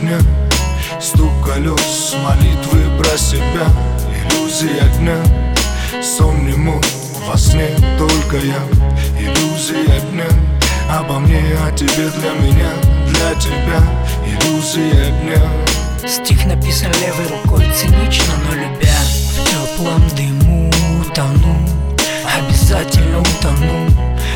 дня, стук колес, молитвы про себя, иллюзия дня. Сон не мой, во сне только я, иллюзия дня. Обо мне, о тебе, для меня, для тебя, иллюзия дня. Стих написан левой рукой, цинично, но любя. В теплом дыму тону, обязательно утону.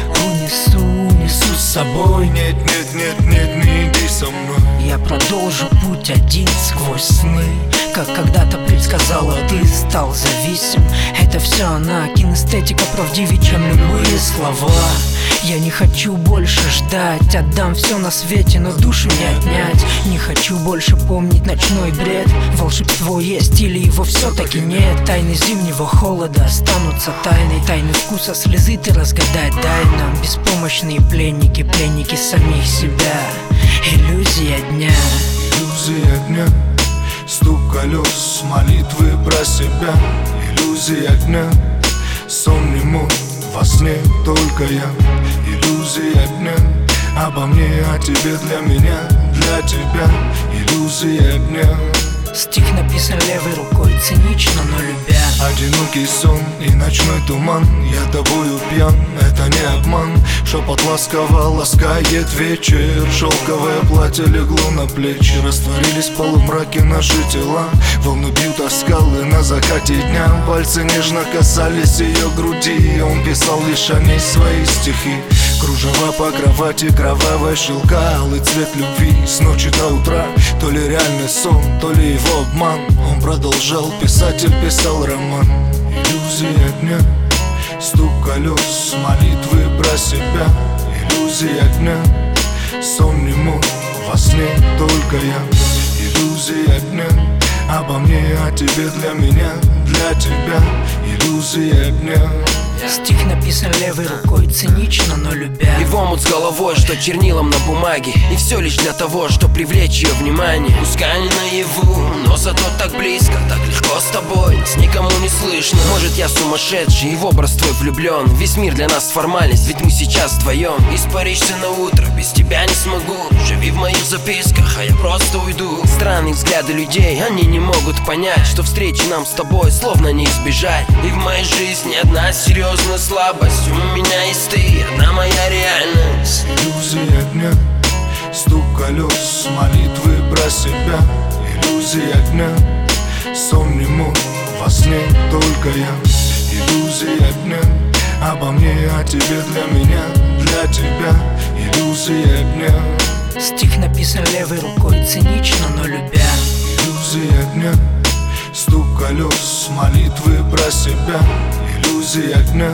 Унесу с собой. Нет, нет, нет, нет, не иди со мной. Я продолжу путь один сквозь сны. Как когда-то предсказала, ты стал зависим. Это все она, кинестетика правдивее, чем любые слова. Я не хочу больше ждать, отдам все на свете, но душу не отнять. Не хочу больше помнить ночной бред. Волшебство есть или его все-таки нет. Тайны зимнего холода останутся тайной. Тайны вкуса слезы ты разгадать дай нам. Беспомощные пленники, пленники самих себя. Иллюзия дня. Иллюзия дня, стук колес, молитвы про себя, иллюзия дня. Сон не мой, во сне только я, иллюзия дня. Обо мне, о тебе, для меня, для тебя, иллюзия дня. Стих написан левой рукой, цинично, но любя. Одинокий сон и ночной туман, я тобою пьян, это не обман. Шепот ласково ласкает вечер, шелковое платье легло на плечи. Растворились в полумраке наши тела, волны бьют о скалы на закате дня. Пальцы нежно касались ее груди, он писал лишь о ней свои стихи. Кружева по кровати, кровавая шелка, алый цвет любви с ночи до утра. То ли реальный сон, то ли его обман. Он продолжал, писатель писал роман. Иллюзия дня, стук колес, молитвы про себя, иллюзия дня. Сон не мой, во сне только я, иллюзия дня. Обо мне, о тебе, для меня, для тебя, иллюзия дня. Стих написан левой рукой, цинично, но любя. И в омут с головой, что чернилом на бумаге. И все лишь для того, чтобы привлечь ее внимание. Пускай не наяву, но зато так близко, так легко с тобой, нас никому не слышно. Может, я сумасшедший и в образ твой влюблен. Весь мир для нас формальность, ведь мы сейчас вдвоем. Испаришься на утро, без тебя не смогу. Живи в моих записках, а я просто уйду. Странные взгляды людей, они не могут понять, что встречи нам с тобой словно не избежать. И в моей жизни одна серьезная слабость. У меня есть ты, одна моя реальность. Иллюзия дня, стук колес, молитвы про себя, иллюзия дня. Сон не мой, во сне только я, иллюзия дня. Обо мне, о тебе, для меня, для тебя, иллюзия дня. Стих написан левой рукой, цинично, но любя. Иллюзия дня, стук колес, молитвы про себя, иллюзия дня.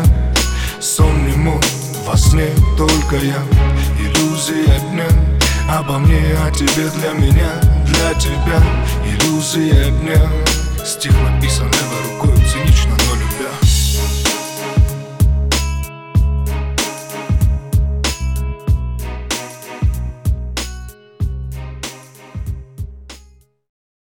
Сон не мой, во сне только я, иллюзия дня. Обо мне, о тебе, для меня, для тебя, иллюзия дня.